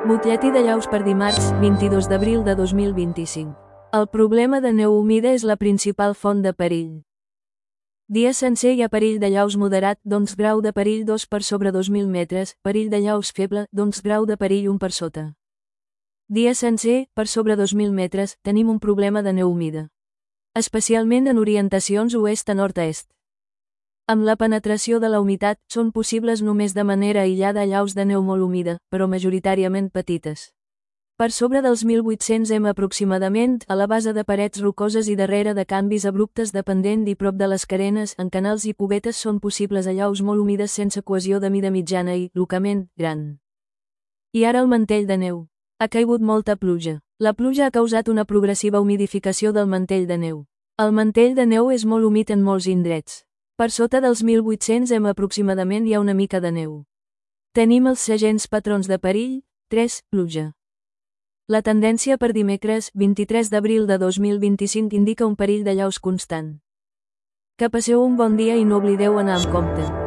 Butlletí de llaus per dimarts, 22 d'abril de 2025. El problema de neu humida és la principal font de perill. Dia sencer hi ha perill de llaus moderat, doncs grau de perill 2 per sobre 2.000 metres, perill de llaus feble, doncs grau de perill 1 per sota. Dia sencer, per sobre 2.000 metres, tenim un problema de neu humida. Especialment en orientacions oest a nord-est. Amb la penetració de la humitat, són possibles només de manera aïllada llaus de neu molt humida, però majoritàriament petites. Per sobre dels 1.800 m aproximadament, a la base de parets rocoses i darrere de canvis abruptes de pendent i prop de les carenes, en canals i cubetes són possibles allaus molt humides sense cohesió de mida mitjana i, localment, gran. I ara el mantell de neu. Ha caigut molta pluja. La pluja ha causat una progressiva humidificació del mantell de neu. El mantell de neu és molt humit en molts indrets. Per sota dels 1.800 m aproximadament hi ha una mica de neu. Tenim els segents patrons de perill. 3. Pluja. La tendència per dimecres, 23 d'abril de 2025 indica un perill de llaus constant. Que passeu un bon dia i no oblideu anar amb compte.